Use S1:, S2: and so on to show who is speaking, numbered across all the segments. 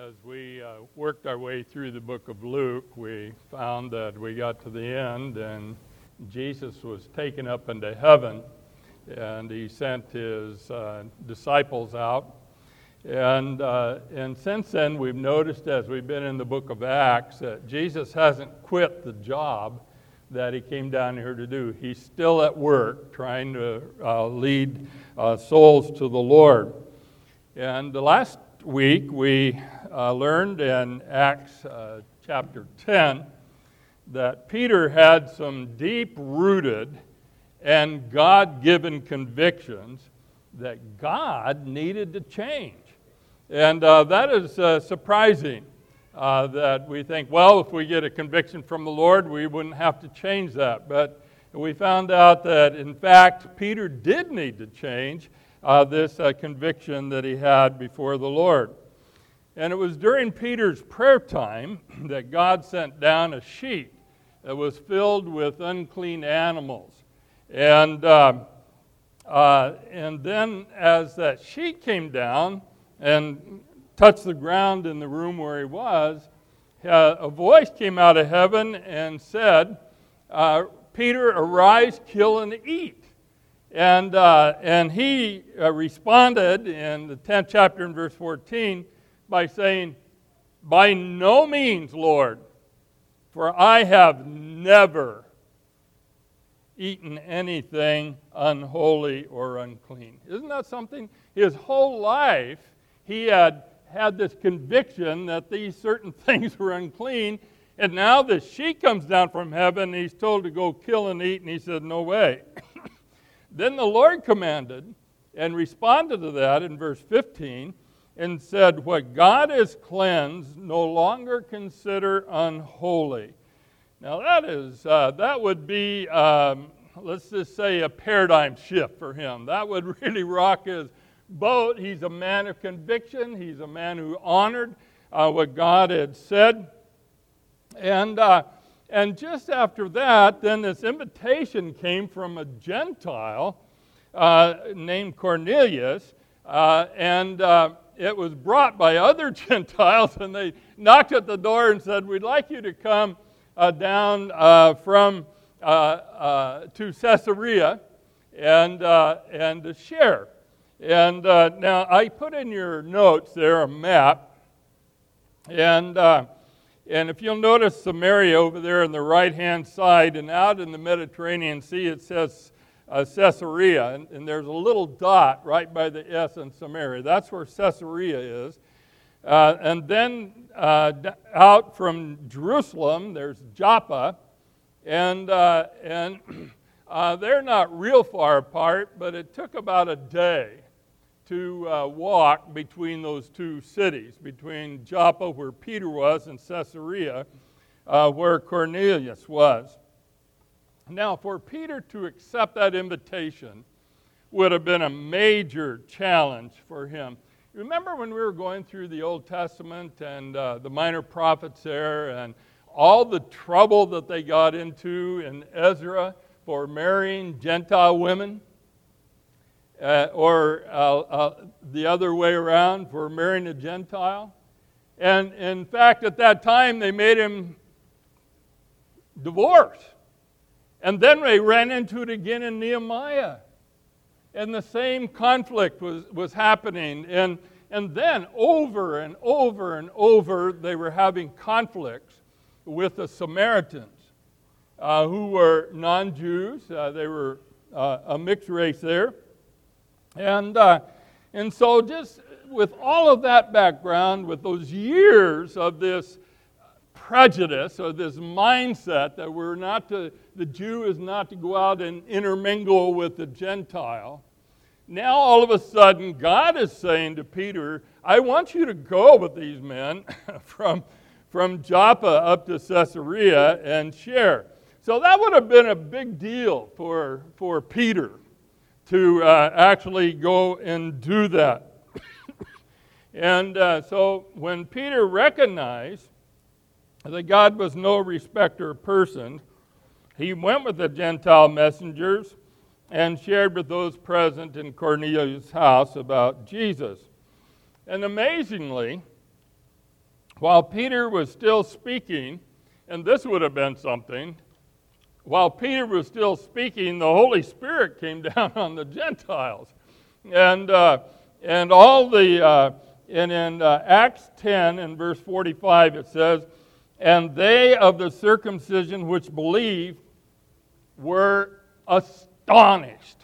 S1: As we worked our way through the book of Luke, we found that we got to the end and Jesus was taken up into heaven, and he sent his disciples out. And since then, we've noticed as we've been in the book of Acts that Jesus hasn't quit the job that he came down here to do. He's still at work trying to lead souls to the Lord. And the last week, we learned in Acts chapter 10 that Peter had some deep-rooted and God-given convictions that God needed to change. And that is surprising that we think, well, if we get a conviction from the Lord, we wouldn't have to change that. But we found out that, in fact, Peter did need to change this conviction that he had before the Lord. And it was during Peter's prayer time that God sent down a sheet that was filled with unclean animals. And then as that sheet came down and touched the ground in the room where he was, a voice came out of heaven and said, Peter, arise, kill, and eat. And he responded in the 10th chapter in verse 14 by saying, by no means, Lord, for I have never eaten anything unholy or unclean. Isn't that something? His whole life, he had this conviction that these certain things were unclean, and now the sheet comes down from heaven, and he's told to go kill and eat, and he said, no way. Then the Lord commanded and responded to that in verse 15 and said, what God has cleansed, no longer consider unholy. Now that would be, let's just say, a paradigm shift for him. That would really rock his boat. He's a man of conviction. He's a man who honored what God had said. And just after that, then this invitation came from a Gentile named Cornelius, and it was brought by other Gentiles, and they knocked at the door and said, we'd like you to come down to Caesarea and to share. And now I put in your notes there a map, and if you'll notice Samaria over there on the right-hand side, and out in the Mediterranean Sea it says Caesarea, and there's a little dot right by the S in Samaria. That's where Caesarea is. And then out from Jerusalem, there's Joppa, and they're not real far apart, but it took about a day to walk between those two cities, between Joppa, where Peter was, and Caesarea, where Cornelius was. Now, for Peter to accept that invitation would have been a major challenge for him. Remember when we were going through the Old Testament and the minor prophets there, and all the trouble that they got into in Ezra for marrying Gentile women? Or the other way around, for marrying a Gentile. And in fact, at that time, they made him divorce. And then they ran into it again in Nehemiah. And the same conflict was happening. And then over and over and over, they were having conflicts with the Samaritans, who were non-Jews. They were a mixed race there. And so just with all of that background, with those years of this prejudice or this mindset that the Jew is not to go out and intermingle with the Gentile, now all of a sudden God is saying to Peter, I want you to go with these men from Joppa up to Caesarea and share. So that would have been a big deal for Peter to actually go and do that. And so when Peter recognized that God was no respecter of persons, he went with the Gentile messengers and shared with those present in Cornelius' house about Jesus. And amazingly, while Peter was still speaking, and this would have been something, while Peter was still speaking, the Holy Spirit came down on the Gentiles. And in Acts 10 and verse 45 it says, "And they of the circumcision which believed were astonished."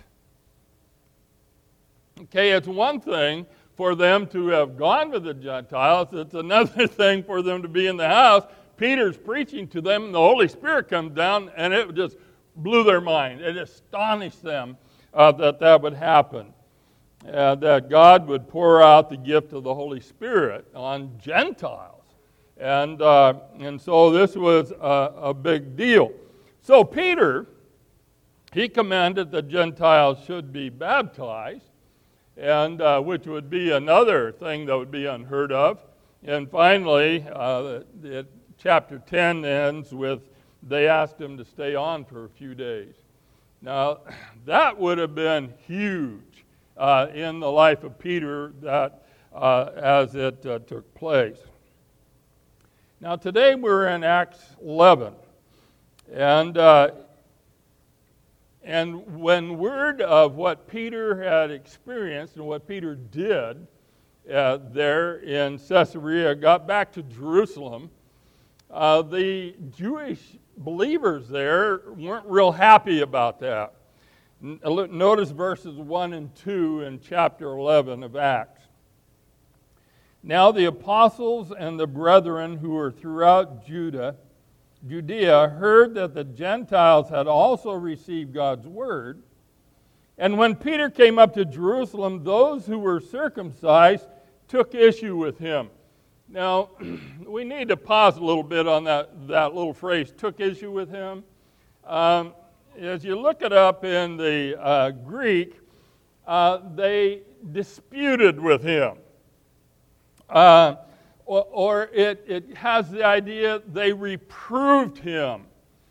S1: Okay, it's one thing for them to have gone to the Gentiles. It's another thing for them to be in the house. Peter's preaching to them, and the Holy Spirit comes down, and it just blew their mind. It astonished them that would happen. That God would pour out the gift of the Holy Spirit on Gentiles. And so this was a big deal. So Peter, he commanded the Gentiles should be baptized, and which would be another thing that would be unheard of. And finally, chapter 10 ends with, they asked him to stay on for a few days. Now, that would have been huge in the life of Peter as it took place. Now, today we're in Acts 11. And when word of what Peter had experienced and what Peter did there in Caesarea got back to Jerusalem, the Jewish believers there weren't real happy about that. Notice verses 1 and 2 in chapter 11 of Acts. "Now the apostles and the brethren who were throughout Judea heard that the Gentiles had also received God's word. And when Peter came up to Jerusalem, those who were circumcised took issue with him." Now, we need to pause a little bit on that little phrase, "took issue with him." As you look it up in the Greek, they disputed with him. Or it has the idea they reproved him.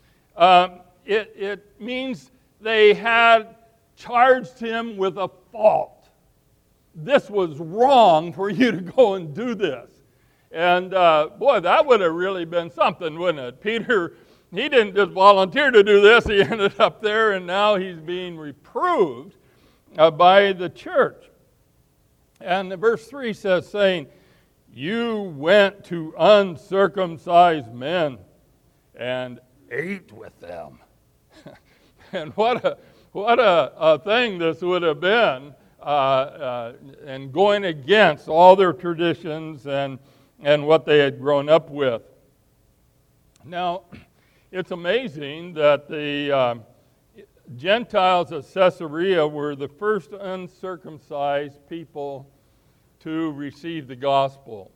S1: It means they had charged him with a fault. This was wrong for you to go and do this. And boy, that would have really been something, wouldn't it? Peter, he didn't just volunteer to do this. He ended up there, and now he's being reproved by the church. And verse 3 says, saying, "You went to uncircumcised men and ate with them." And what a thing this would have been, and going against all their traditions and what they had grown up with. Now, it's amazing that the Gentiles of Caesarea were the first uncircumcised people to receive the gospel.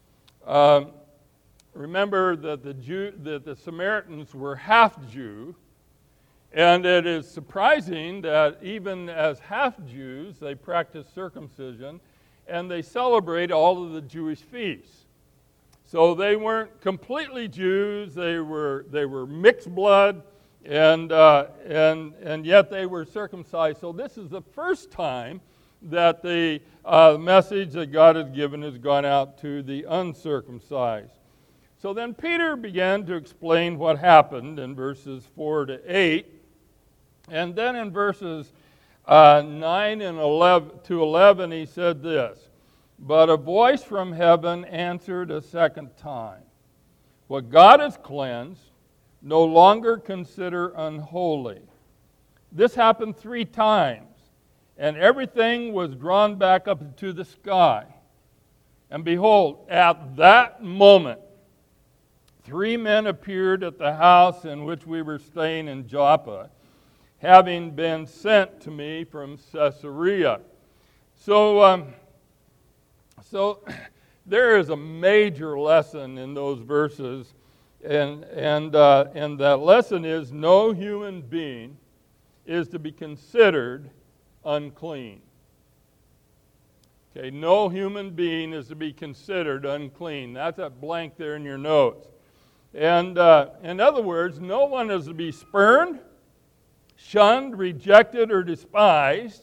S1: Remember that the Samaritans were half Jew, and it is surprising that even as half Jews, they practice circumcision, and they celebrate all of the Jewish feasts. So they weren't completely Jews; they were mixed blood, and yet they were circumcised. So this is the first time that the message that God has given has gone out to the uncircumcised. So then Peter began to explain what happened in verses 4 to 8, and then in verses 9 and 11 he said this. "But a voice from heaven answered a second time, 'What God has cleansed, no longer consider unholy.' This happened 3 times, and everything was drawn back up to the sky. And behold, at that moment, 3 men appeared at the house in which we were staying in Joppa, having been sent to me from Caesarea." So there is a major lesson in those verses, and that lesson is no human being is to be considered unclean. Okay, no human being is to be considered unclean. That's that blank there in your notes. And in other words, no one is to be spurned, shunned, rejected, or despised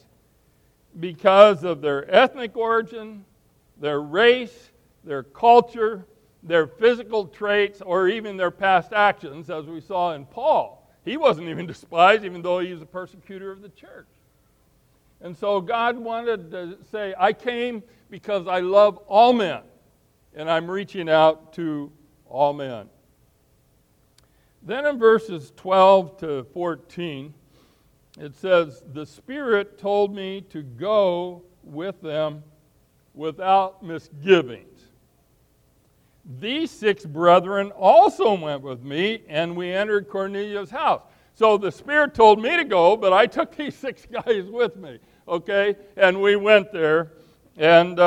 S1: because of their ethnic origin, their race, their culture, their physical traits or even their past actions, as we saw in Paul. He wasn't even despised, even though he was a persecutor of the church. And so God wanted to say, I came because I love all men, and I'm reaching out to all men. Then in verses 12 to 14, it says, the Spirit told me to go with them without misgivings. These 6 brethren also went with me, and we entered Cornelius' house. So the Spirit told me to go, but I took these 6 guys with me, okay? And we went there and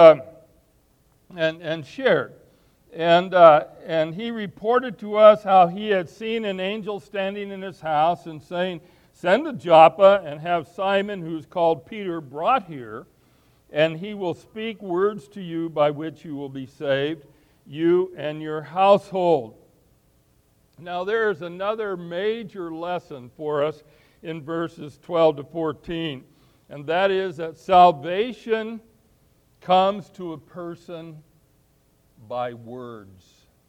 S1: shared. And he reported to us how he had seen an angel standing in his house and saying, send to Joppa and have Simon, who's called Peter, brought here, and he will speak words to you by which you will be saved, you and your household. Now there's another major lesson for us in verses 12 to 14, and that is that salvation comes to a person by words.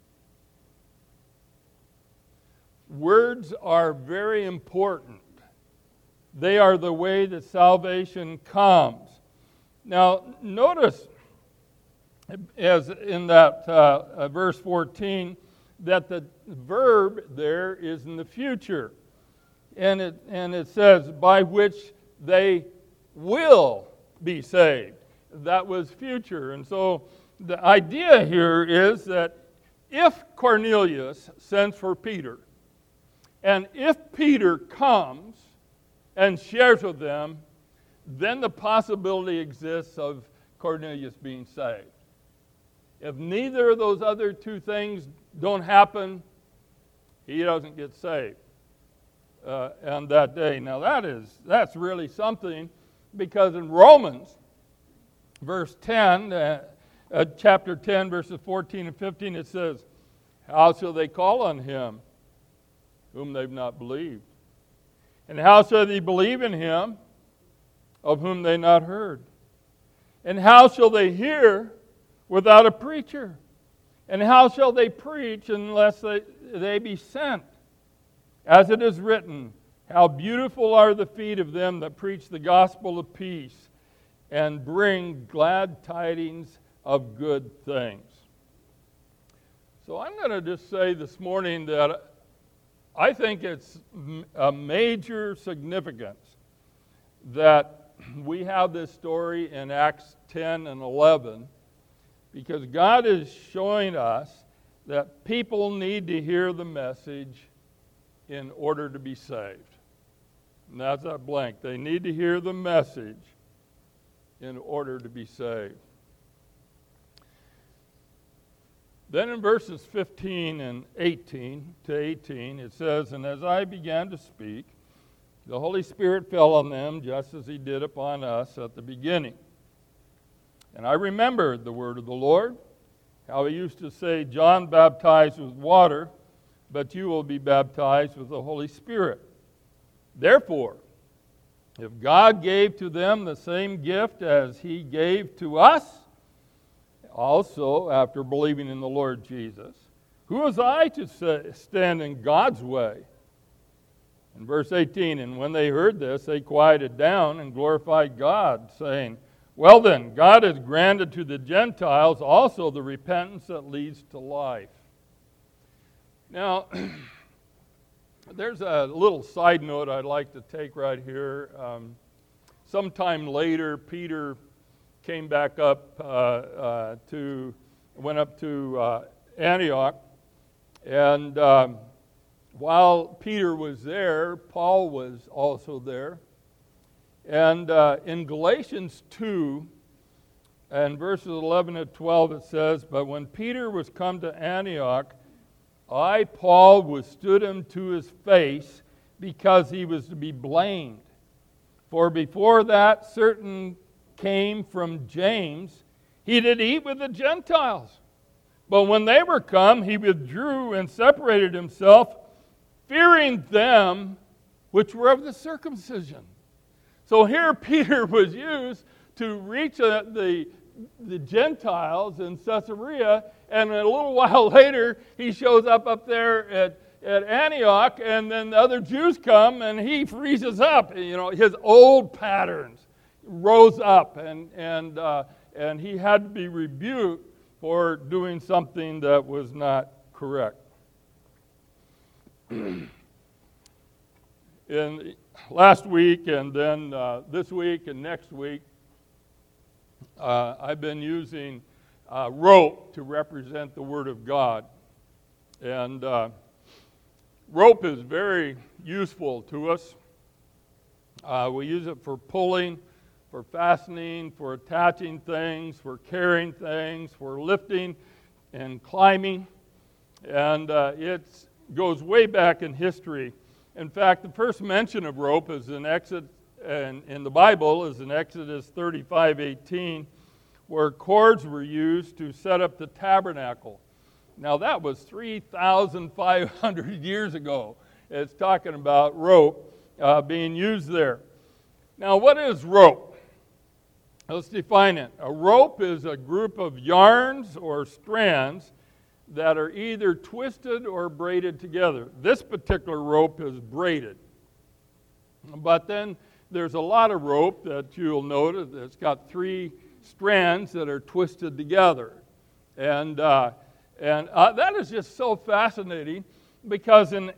S1: Words are very important. They are the way that salvation comes. Now, notice, as in that verse 14, that the verb there is in the future. And it says, by which they will be saved. That was future. And so the idea here is that if Cornelius sends for Peter, and if Peter comes and shares with them, then the possibility exists of Cornelius being saved. If neither of those other 2 things don't happen, he doesn't get saved on that day. Now that's really something, because in Romans, verse 10, chapter 10, verses 14 and 15, it says, how shall they call on him whom they've not believed? And how shall they believe in him of whom they not heard? And how shall they hear without a preacher? And how shall they preach unless they be sent? As it is written, how beautiful are the feet of them that preach the gospel of peace and bring glad tidings of good things. So I'm going to just say this morning that I think it's a major significance that we have this story in Acts 10 and 11, because God is showing us that people need to hear the message in order to be saved. And that's that blank. They need to hear the message in order to be saved. Then in verses 15 and 18 to 18, it says, and as I began to speak, the Holy Spirit fell on them just as he did upon us at the beginning. And I remembered the word of the Lord, how he used to say, John baptized with water, but you will be baptized with the Holy Spirit. Therefore, if God gave to them the same gift as he gave to us, also after believing in the Lord Jesus, who was I to stand in God's way? In verse 18, and when they heard this, they quieted down and glorified God, saying, well then, God has granted to the Gentiles also the repentance that leads to life. Now, there's a little side note I'd like to take right here. Sometime later, Peter came back up went up to Antioch, and while Peter was there, Paul was also there. And in Galatians 2, and verses 11 and 12, it says, but when Peter was come to Antioch, I, Paul, withstood him to his face, because he was to be blamed. For before that certain came from James, he did eat with the Gentiles. But when they were come, he withdrew and separated himself, fearing them which were of the circumcision. So here Peter was used to reach the the Gentiles in Caesarea, and a little while later he shows up there at Antioch, and then the other Jews come, and he freezes up. You know, his old patterns rose up, and he had to be rebuked for doing something that was not correct. In last week, and then this week and next week, I've been using rope to represent the Word of God. And rope is very useful to us. We use it for pulling, for fastening, for attaching things, for carrying things, for lifting and climbing. And it goes way back in history. In fact, the first mention of rope is in the Bible is in Exodus 35:18, where cords were used to set up the tabernacle. Now that was 3,500 years ago. It's talking about rope being used there. Now, what is rope? Let's define it. A rope is a group of yarns or strands that are either twisted or braided together. This particular rope is braided. But then there's a lot of rope that you'll notice that's got 3 strands that are twisted together. And that is just so fascinating, because in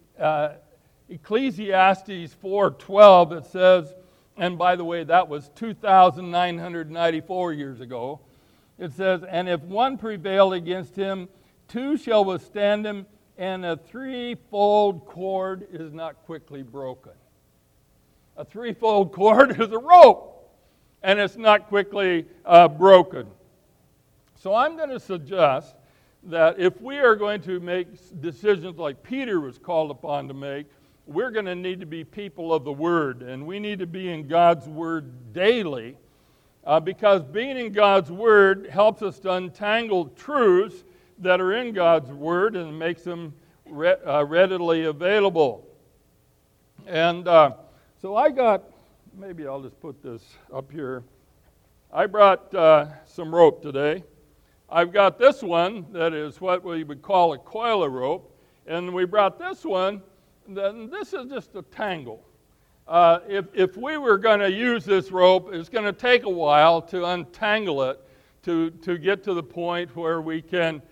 S1: Ecclesiastes 4:12 it says, and by the way, that was 2,994 years ago, it says, and if one prevail against him, 2 shall withstand him, and a 3-fold cord is not quickly broken. A 3-fold cord is a rope, and it's not quickly broken. So I'm going to suggest that if we are going to make decisions like Peter was called upon to make, we're going to need to be people of the Word, and we need to be in God's Word daily, because being in God's Word helps us to untangle truths that are in God's Word and makes them readily available. And so I got, maybe I'll just put this up here. I brought some rope today. I've got this one that is what we would call a coil of rope, and we brought this one, then this is just a tangle. If we were going to use this rope, it's going to take a while to untangle it to get to the point where we can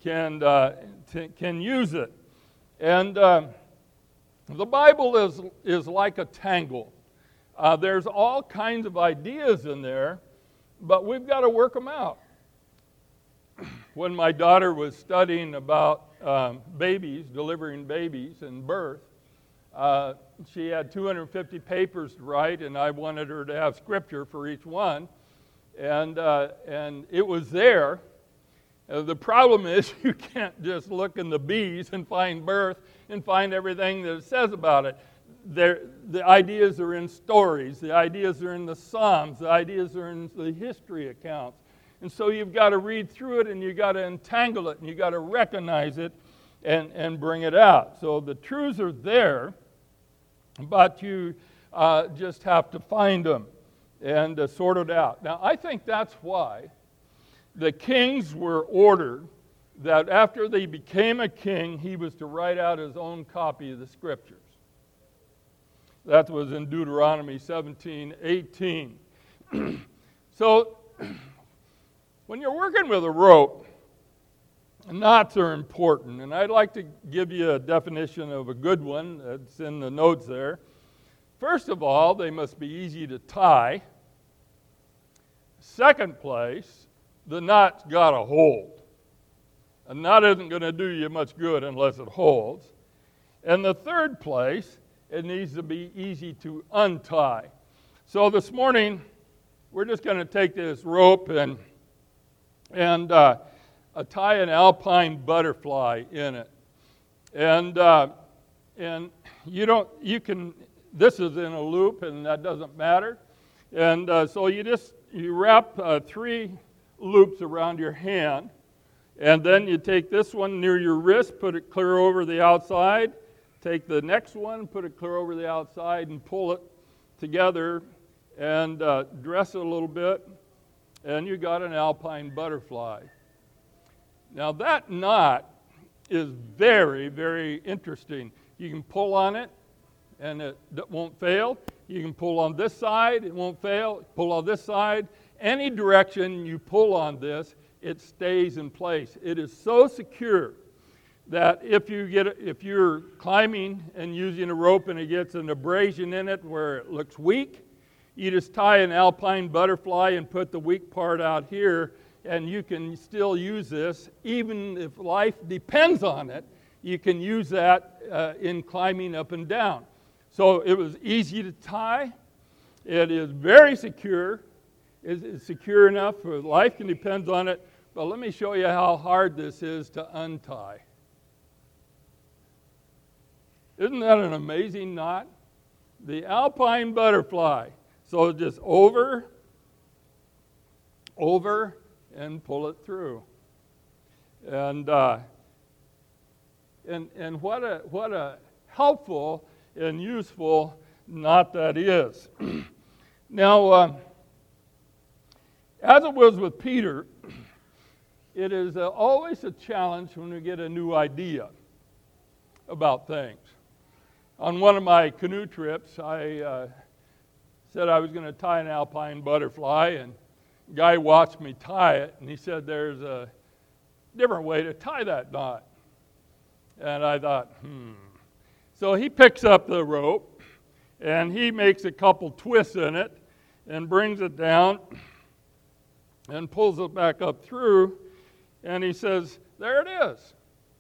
S1: use it. And the Bible is like a tangle. There's all kinds of ideas in there, but we've got to work them out. When my daughter was studying about babies, delivering babies and birth, she had 250 papers to write, and I wanted her to have scripture for each one. And it was there. The problem is you can't just look in the B's and find birth and find everything that it says about it. The ideas are in stories. The ideas are in the Psalms. The ideas are in the history accounts. And so you've got to read through it, and you've got to entangle it, and you've got to recognize it and bring it out. So the truths are there, but you just have to find them and sort it out. Now, I think that's why the kings were ordered that after they became a king, he was to write out his own copy of the Scriptures. That was in Deuteronomy 17:18. So, when you're working with a rope, knots are important, and I'd like to give you a definition of a good one that's in the notes there. First of all, they must be easy to tie. Second place, the knot's got to hold. A knot isn't going to do you much good unless it holds. And the third place, it needs to be easy to untie. So this morning, we're just going to take this rope and tie an alpine butterfly in it. And you can, this is in a loop, and that doesn't matter. And so you wrap 3 loops around your hand, and then you take this one near your wrist, put it clear over the outside, take the next one, put it clear over the outside, and pull it together and dress it a little bit. and you got an alpine butterfly. Now that knot is very, very interesting. You can pull on it, and it won't fail. You can pull on this side, it won't fail. Pull on this side. Any direction you pull on this, it stays in place. It is so secure that if you're climbing and using a rope and it gets an abrasion in it where it looks weak, you just tie an alpine butterfly and put the weak part out here, and you can still use this. Even if life depends on it, you can use that in climbing up and down. So it was easy to tie. It is very secure. It's secure enough for life can depend on it. But let me show you how hard this is to untie. Isn't that an amazing knot? The alpine butterfly. So just over, and pull it through. And what a helpful and useful knot that is. Now, as it was with Peter, it is always a challenge when we get a new idea about things. On one of my canoe trips, I said I was going to tie an alpine butterfly, and a guy watched me tie it, and he said, "There's a different way to tie that knot." And I thought, So he picks up the rope, and he makes a couple twists in it, and brings it down, and pulls it back up through, and he says, "There it is."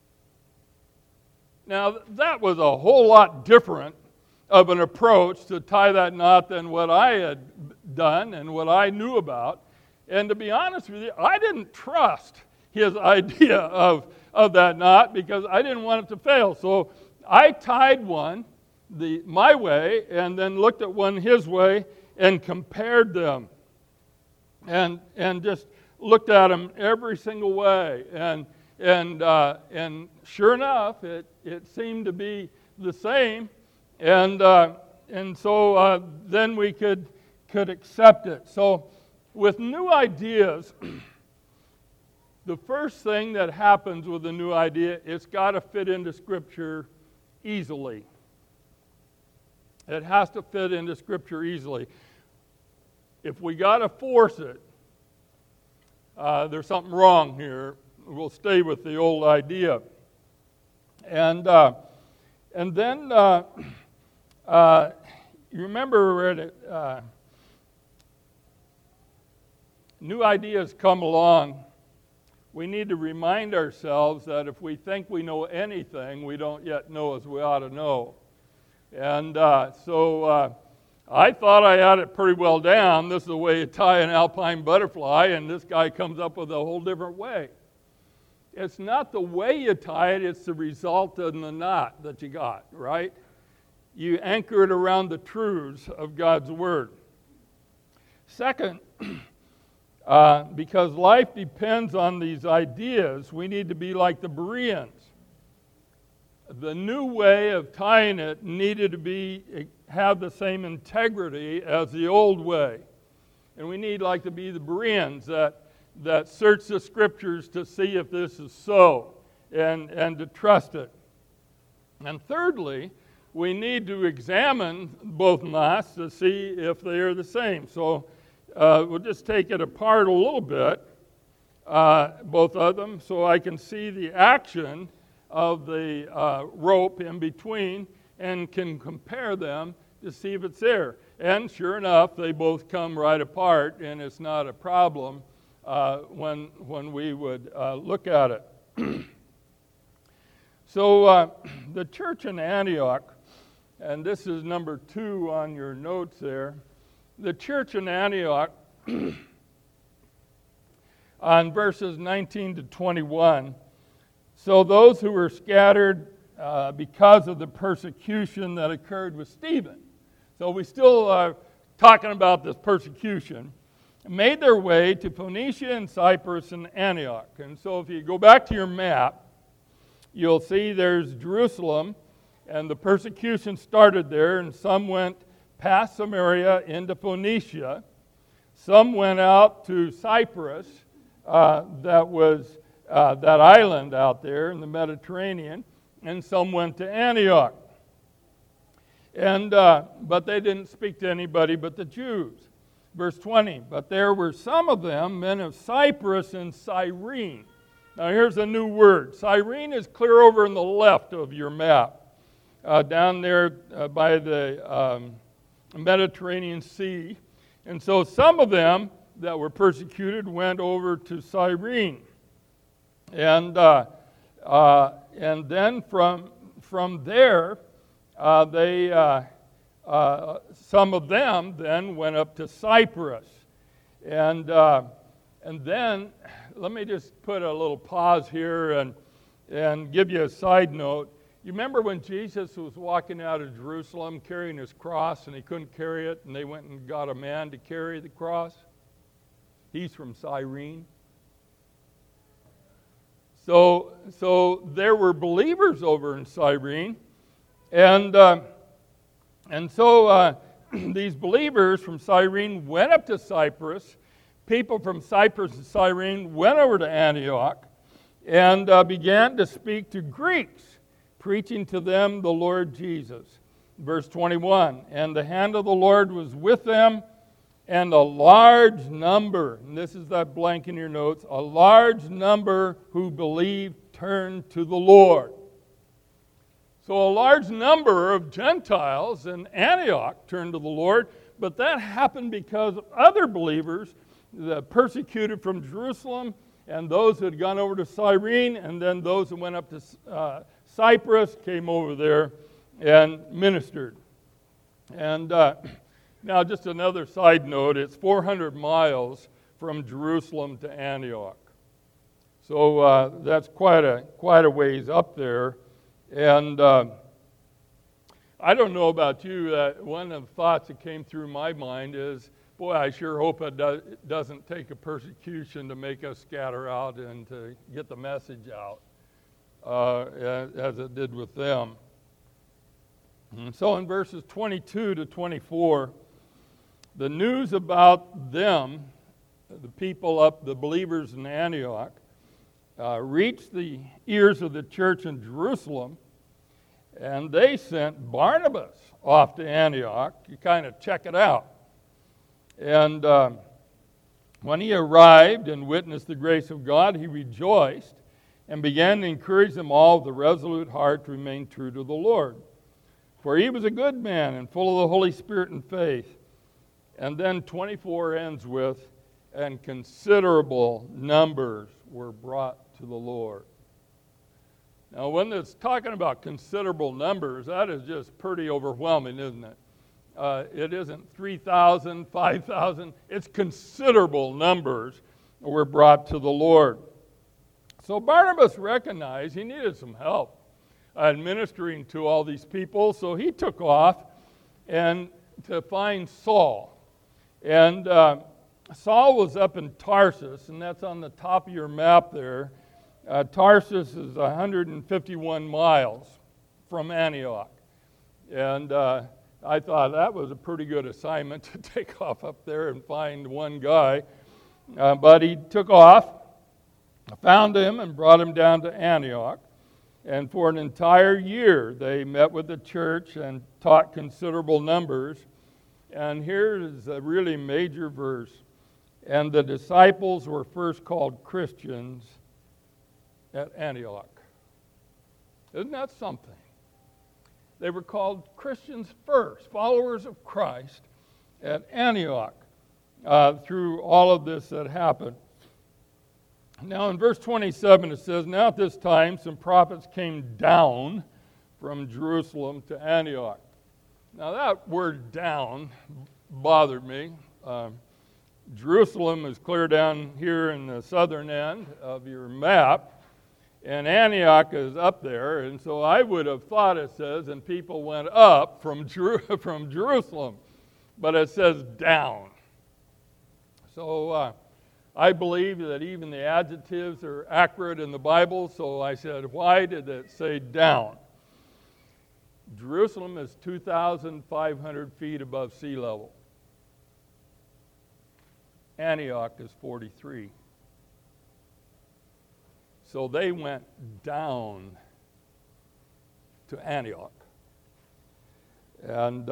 S1: Now, that was a whole lot different of an approach to tie that knot than what I had done and what I knew about. And to be honest with you, I didn't trust his idea of that knot because I didn't want it to fail. So I tied one my way and then looked at one his way and compared them and just looked at them every single way. And sure enough, it seemed to be the same. And so then we could accept it. So with new ideas, the first thing that happens with a new idea, it's got to fit into Scripture easily. It has to fit into Scripture easily. If we got to force it, there's something wrong here. We'll stay with the old idea. And then you remember new ideas come along. We need to remind ourselves that if we think we know anything, we don't yet know as we ought to know. And so I thought I had it pretty well down. This is the way you tie an alpine butterfly, and this guy comes up with a whole different way. It's not the way you tie it, it's the result in the knot that you got, right? You anchor it around the truths of God's Word. Second, because life depends on these ideas, we need to be like the Bereans. The new way of tying it needed to have the same integrity as the old way. And we need to be the Bereans that search the Scriptures to see if this is so and to trust it. And thirdly, we need to examine both knots to see if they are the same. So we'll just take it apart a little bit, both of them, so I can see the action of the rope in between and can compare them to see if it's there. And sure enough, they both come right apart, and it's not a problem when we would look at it. So the church in Antioch, and this is number 2 on your notes there, the church in Antioch, on verses 19 to 21, so those who were scattered because of the persecution that occurred with Stephen. So we still are talking about this persecution. Made their way to Phoenicia and Cyprus and Antioch. And so if you go back to your map, you'll see there's Jerusalem, and the persecution started there, and some went past Samaria into Phoenicia. Some went out to Cyprus, that was that island out there in the Mediterranean, and some went to Antioch. And but they didn't speak to anybody but the Jews. Verse 20, but there were some of them, men of Cyprus and Cyrene. Now here's a new word. Cyrene is clear over in the left of your map, down there by the Mediterranean Sea. And so some of them that were persecuted went over to Cyrene. And then from there, some of them then went up to Cyprus. And then, let me just put a little pause here and give you a side note. You remember when Jesus was walking out of Jerusalem carrying his cross and he couldn't carry it, and they went and got a man to carry the cross? He's from Cyrene. So there were believers over in Cyrene, and so these believers from Cyrene went up to Cyprus. People from Cyprus and Cyrene went over to Antioch and began to speak to Greeks, preaching to them the Lord Jesus. Verse 21, and the hand of the Lord was with them, and a large number, and this is that blank in your notes, a large number who believed turned to the Lord. So a large number of Gentiles in Antioch turned to the Lord, but that happened because other believers, the persecuted from Jerusalem, and those who had gone over to Cyrene, and then those who went up to Cyprus came over there and ministered. And now just another side note, it's 400 miles from Jerusalem to Antioch. So that's quite a ways up there. And I don't know about you, one of the thoughts that came through my mind is, boy, I sure hope it doesn't take a persecution to make us scatter out and to get the message out, as it did with them. And so in verses 22 to 24, the news about them, the people up, the believers in Antioch, reached the ears of the church in Jerusalem, and they sent Barnabas off to Antioch to kind of check it out. And when he arrived and witnessed the grace of God, he rejoiced and began to encourage them all with a resolute heart to remain true to the Lord. For he was a good man and full of the Holy Spirit and faith. And then 24 ends with, and considerable numbers were brought to the Lord. Now, when it's talking about considerable numbers, that is just pretty overwhelming, isn't it? It isn't 3,000, 5,000. It's considerable numbers were brought to the Lord. So Barnabas recognized he needed some help administering to all these people, so he took off and to find Saul. And Saul was up in Tarsus, and that's on the top of your map there. Tarsus is 151 miles from Antioch. And I thought that was a pretty good assignment to take off up there and find one guy. But he took off, found him, and brought him down to Antioch. And for an entire year, they met with the church and taught considerable numbers. And here is a really major verse. And the disciples were first called Christians at Antioch. Isn't that something? They were called Christians first, followers of Christ at Antioch, through all of this that happened. Now in verse 27 it says, now at this time some prophets came down from Jerusalem to Antioch. Now that word down bothered me. Jerusalem is clear down here in the southern end of your map, and Antioch is up there, and so I would have thought it says, and people went up from Jerusalem, but it says down. So I believe that even the adjectives are accurate in the Bible, so I said, why did it say down? Jerusalem is 2,500 feet above sea level. Antioch is 43. So they went down to Antioch. And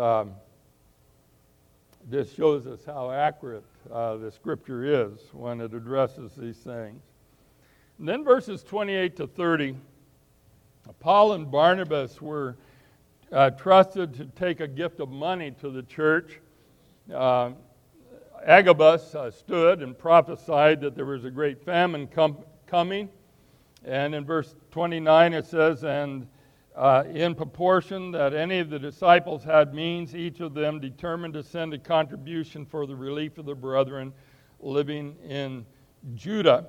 S1: this shows us how accurate the scripture is when it addresses these things. And then verses 28 to 30, Paul and Barnabas were trusted to take a gift of money to the church. Agabus stood and prophesied that there was a great famine coming. And in verse 29 it says, and in proportion that any of the disciples had means, each of them determined to send a contribution for the relief of the brethren living in Judea,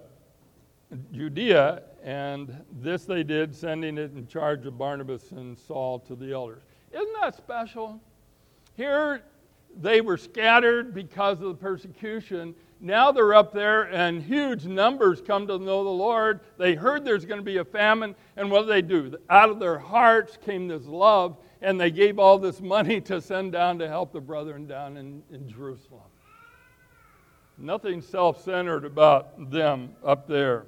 S1: and this they did, sending it in charge of Barnabas and Saul to the elders. Isn't that special? Here they were scattered because of the persecution. Now they're up there and huge numbers come to know the Lord. They heard there's going to be a famine, and what do? Out of their hearts came this love, and they gave all this money to send down to help the brethren down in Jerusalem. Nothing self-centered about them up there.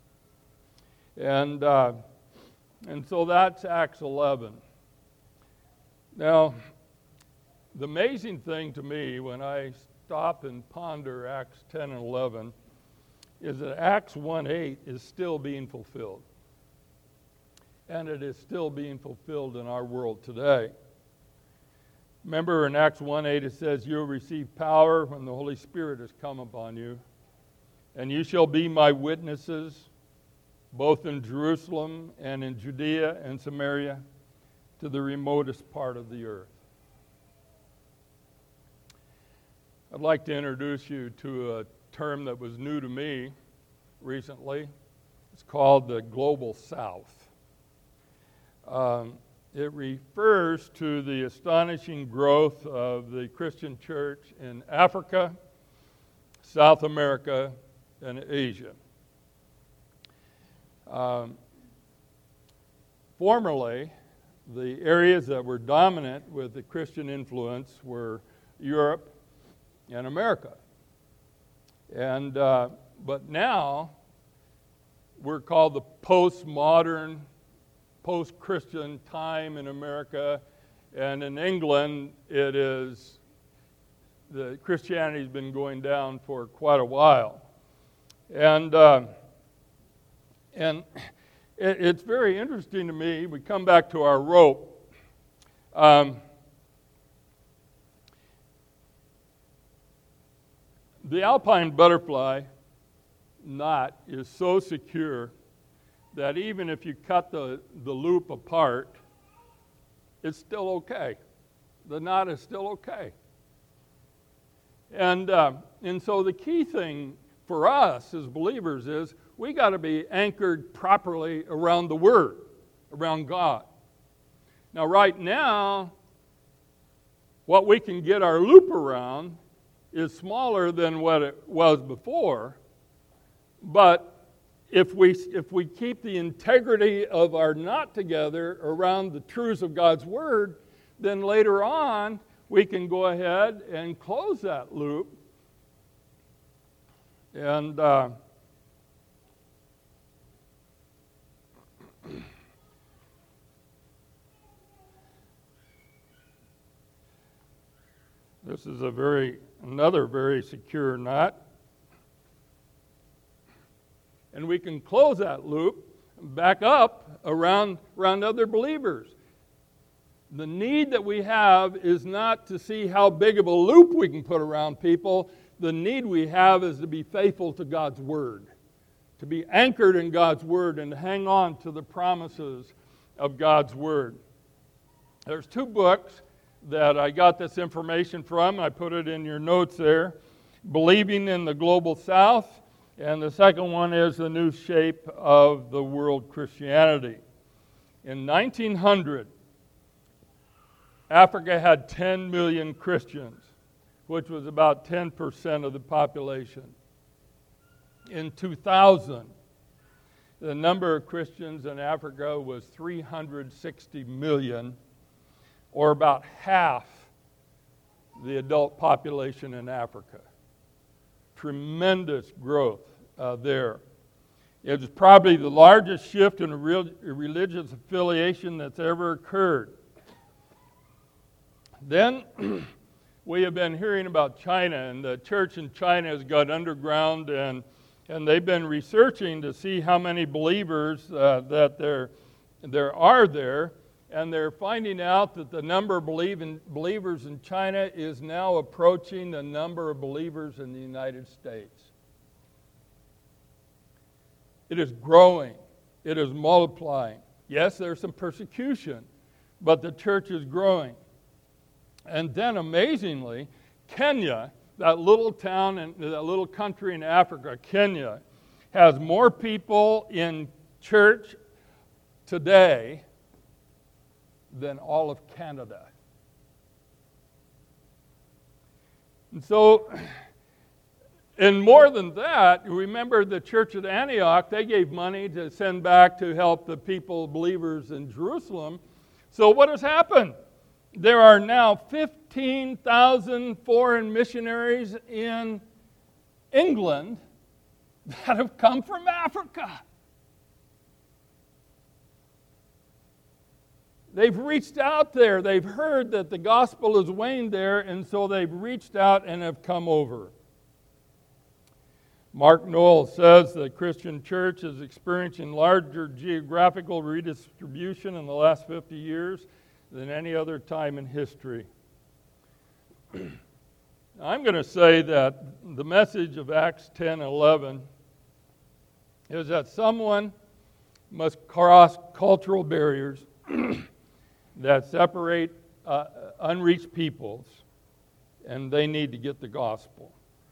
S1: And so that's Acts 11. Now, the amazing thing to me when I stop and ponder Acts 10 and 11 is that Acts 1:8 is still being fulfilled. And it is still being fulfilled in our world today. Remember in Acts 1:8 it says, you'll receive power when the Holy Spirit has come upon you, and you shall be my witnesses both in Jerusalem and in Judea and Samaria to the remotest part of the earth. I'd like to introduce you to a term that was new to me recently. It's called the Global South. It refers to the astonishing growth of the Christian church in Africa, South America, and Asia. Formerly, the areas that were dominant with the Christian influence were Europe and America. And but now we're called the postmodern, post-Christian time in America, and in England it is the Christianity's been going down for quite a while, and it's very interesting to me. We come back to our rope. The alpine butterfly knot is so secure that even if you cut the loop apart, it's still okay. The knot is still okay. And so the key thing for us as believers is we got to be anchored properly around the Word, around God. Now, right now, what we can get our loop around is smaller than what it was before, but if we keep the integrity of our knot together around the truths of God's Word, then later on we can go ahead and close that loop. And this is another very secure knot. And we can close that loop back up around other believers. The need that we have is not to see how big of a loop we can put around people. The need we have is to be faithful to God's Word, to be anchored in God's Word and to hang on to the promises of God's Word. There's two books that I got this information from. I put it in your notes there. Believing in the Global South, and the second one is The New Shape of the World Christianity. In 1900, Africa had 10 million Christians, which was about 10% of the population. In 2000, the number of Christians in Africa was 360 million, or about half the adult population in Africa. tremendous growth there. It was probably the largest shift in a religious affiliation that's ever occurred. Then we have been hearing about China, and the church in China has got underground, and they've been researching to see how many believers that there are there, and they're finding out that the number of believers in China is now approaching the number of believers in the United States. It is growing. It is multiplying. Yes, there's some persecution, but the church is growing. And then, amazingly, Kenya, that little town and that little country in Africa, Kenya, has more people in church today than all of Canada. And so, and more than that, remember the church at Antioch, they gave money to send back to help the people, believers in Jerusalem. So what has happened? There are now 15,000 foreign missionaries in England that have come from Africa. They've reached out there. They've heard that the gospel is waned there, and so they've reached out and have come over. Mark Noll says the Christian church is experiencing larger geographical redistribution in the last 50 years than any other time in history. I'm going to say that the message of Acts 10:11 is that someone must cross cultural barriers that separate unreached peoples, and they need to get the gospel.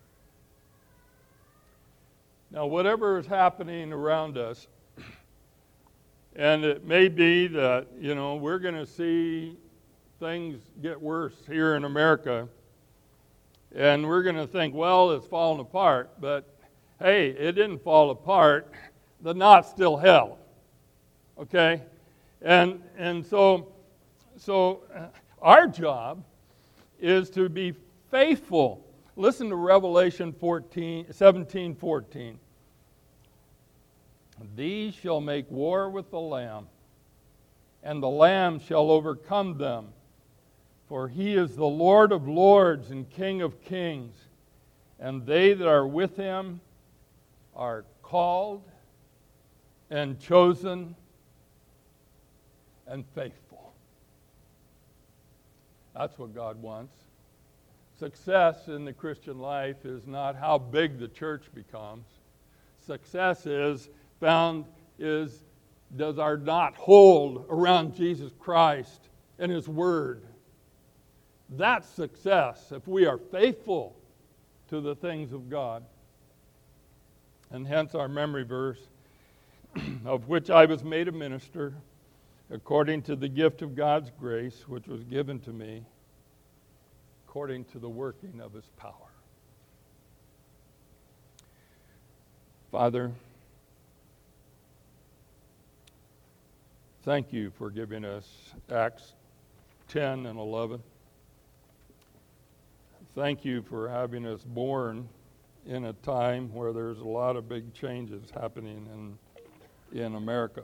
S1: Now, whatever is happening around us, and it may be that, we're going to see things get worse here in America, and we're going to think, well, it's falling apart, but hey, it didn't fall apart. The knot's still held, okay? And so our job is to be faithful. Listen to Revelation 17:14. These shall make war with the Lamb, and the Lamb shall overcome them. For he is the Lord of lords and King of kings, and they that are with him are called and chosen and faithful. That's what God wants. Success in the Christian life is not how big the church becomes. Success is does our knot hold around Jesus Christ and his word. That's success if we are faithful to the things of God. And hence our memory verse, of which I was made a minister, according to the gift of God's grace, which was given to me, according to the working of his power. Father, thank you for giving us Acts 10 and 11. Thank you for having us born in a time where there's a lot of big changes happening in America.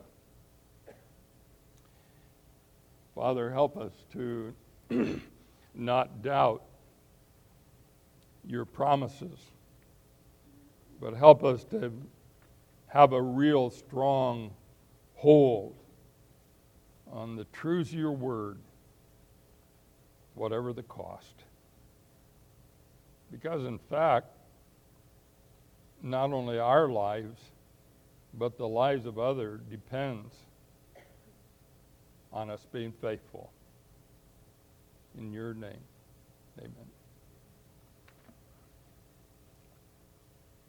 S1: Father, help us to not doubt your promises, but help us to have a real strong hold on the truths of your word, whatever the cost. Because in fact, not only our lives, but the lives of others depends on us being faithful. In your name, amen.